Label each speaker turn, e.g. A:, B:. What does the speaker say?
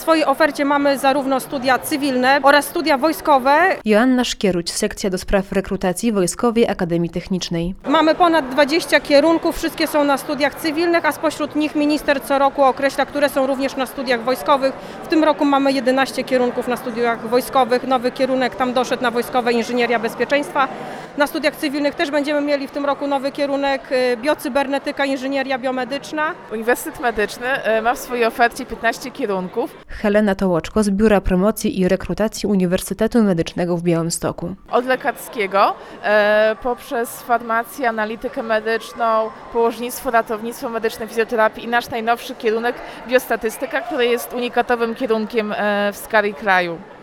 A: swojej ofercie mamy zarówno studia cywilne oraz studia wojskowe.
B: Joanna Szkieruć, sekcja do spraw rekrutacji Wojskowej Akademii Technicznej.
A: Mamy ponad 20 kierunków, wszystkie są na studiach cywilnych, a spośród nich minister co roku określa, które są również na studiach wojskowych. W tym roku mamy 11 kierunków na studiach wojskowych, nowy kierunek tam doszedł na wojskowe inżynieria bezpieczeństwa. Na studiach cywilnych też będziemy mieli w tym roku nowy kierunek biocybernetyka, inżynieria biomedyczna.
C: Uniwersytet Medyczny ma w swojej ofercie 15 kierunków.
B: Helena Tołoczko z Biura Promocji i Rekrutacji Uniwersytetu Medycznego w Białymstoku.
C: Od lekarskiego poprzez farmację, analitykę medyczną, położnictwo, ratownictwo medyczne, fizjoterapię i nasz najnowszy kierunek biostatystyka, który jest unikatowym kierunkiem w skali kraju.